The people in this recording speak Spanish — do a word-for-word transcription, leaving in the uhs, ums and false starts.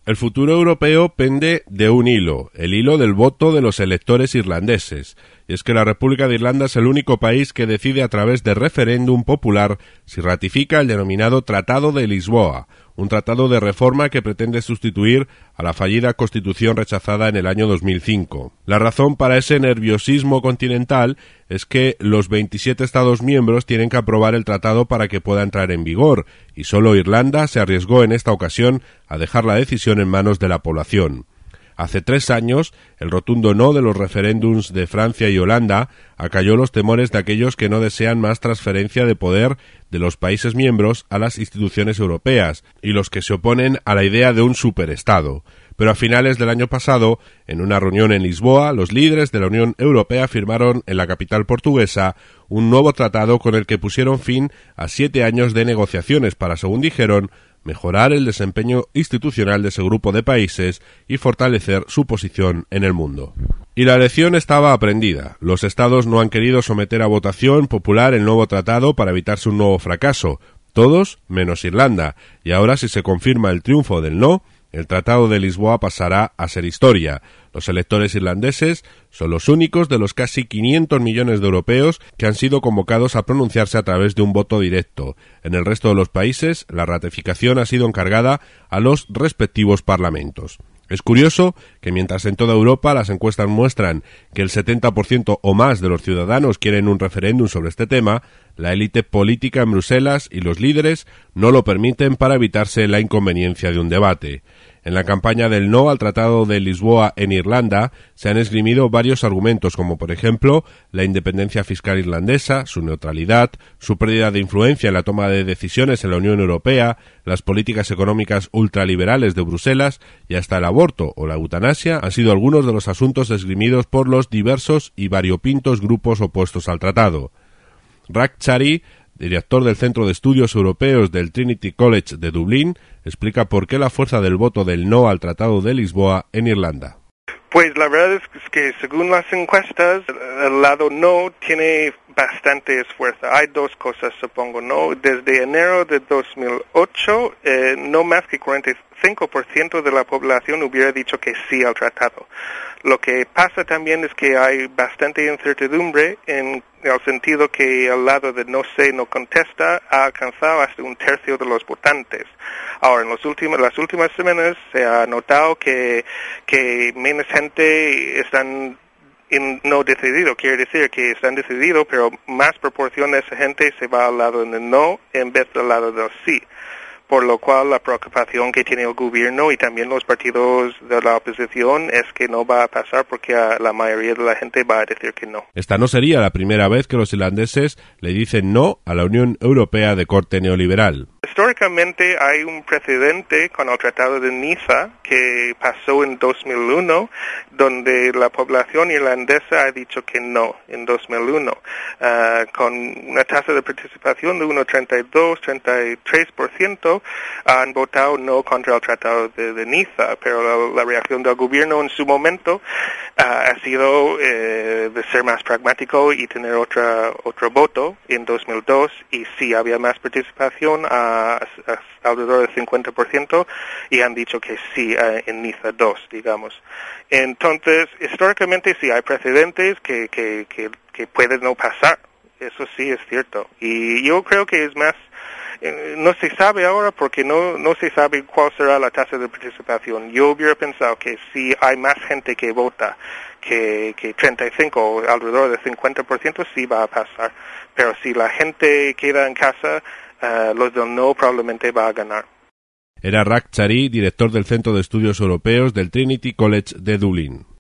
El futuro europeo pende de un hilo, el hilo del voto de los electores irlandeses. Y es que la República de Irlanda es el único país que decide a través de referéndum popular si ratifica el denominado Tratado de Lisboa, un tratado de reforma que pretende sustituir a la fallida Constitución rechazada en el año dos mil cinco. La razón para ese nerviosismo continental es que los veintisiete Estados miembros tienen que aprobar el tratado para que pueda entrar en vigor, y solo Irlanda se arriesgó en esta ocasión a dejar la decisión en manos de la población. Hace tres años, el rotundo no de los referéndums de Francia y Holanda acalló los temores de aquellos que no desean más transferencia de poder de los países miembros a las instituciones europeas y los que se oponen a la idea de un superestado. Pero a finales del año pasado, en una reunión en Lisboa, los líderes de la Unión Europea firmaron en la capital portuguesa un nuevo tratado con el que pusieron fin a siete años de negociaciones para, según dijeron, mejorar el desempeño institucional de ese grupo de países y fortalecer su posición en el mundo. Y la lección estaba aprendida. Los estados no han querido someter a votación popular el nuevo tratado para evitarse un nuevo fracaso. Todos menos Irlanda. Y ahora, si se confirma el triunfo del no, el Tratado de Lisboa pasará a ser historia. Los electores irlandeses son los únicos de los casi quinientos millones de europeos que han sido convocados a pronunciarse a través de un voto directo. En el resto de los países, la ratificación ha sido encargada a los respectivos parlamentos. Es curioso que mientras en toda Europa las encuestas muestran que el setenta por ciento o más de los ciudadanos quieren un referéndum sobre este tema, la élite política en Bruselas y los líderes no lo permiten para evitarse la inconveniencia de un debate. En la campaña del no al Tratado de Lisboa en Irlanda se han esgrimido varios argumentos, como por ejemplo la independencia fiscal irlandesa, su neutralidad, su pérdida de influencia en la toma de decisiones en la Unión Europea, las políticas económicas ultraliberales de Bruselas y hasta el aborto o la eutanasia han sido algunos de los asuntos esgrimidos por los diversos y variopintos grupos opuestos al tratado. Rach Chari, director del Centro de Estudios Europeos del Trinity College de Dublín, explica por qué la fuerza del voto del no al Tratado de Lisboa en Irlanda. Pues la verdad es que según las encuestas, el lado no tiene bastante esfuerzo. Hay dos cosas, supongo, ¿no? Desde enero de dos mil ocho, eh, no más que cuarenta y cinco por ciento de la población hubiera dicho que sí al tratado. Lo que pasa también es que hay bastante incertidumbre en el sentido que el lado de no sé, no contesta ha alcanzado hasta un tercio de los votantes. Ahora, en los últimos, las últimas semanas se ha notado que, que menos gente están en no decidido, quiere decir que están decididos, pero más proporción de esa gente se va al lado del no en vez del lado del sí. Por lo cual la preocupación que tiene el gobierno y también los partidos de la oposición es que no va a pasar porque la mayoría de la gente va a decir que no. Esta no sería la primera vez que los irlandeses le dicen no a la Unión Europea de corte neoliberal. Históricamente hay un precedente con el Tratado de Niza que pasó en dos mil uno, donde la población irlandesa ha dicho que no en dos mil uno, uh, con una tasa de participación de uno coma treinta y dos, treinta y tres por ciento han votado no contra el Tratado de, de Niza, pero la, la reacción del gobierno en su momento uh, ha sido uh, de ser más pragmático y tener otra otro voto en dos mil dos, y sí había más participación a A, a alrededor del cincuenta por ciento, y han dicho que sí uh, en Niza dos, digamos. Entonces, históricamente sí hay precedentes que, que, que, que pueden no pasar, eso sí es cierto. Y yo creo que es más, eh, no se sabe ahora porque no, no se sabe cuál será la tasa de participación. Yo hubiera pensado que si hay más gente que vota que, que treinta y cinco o alrededor del cincuenta por ciento, sí va a pasar. Pero si la gente queda en casa, Uh, los del no probablemente va a ganar. Era Rach Chari, director del Centro de Estudios Europeos del Trinity College de Dublín.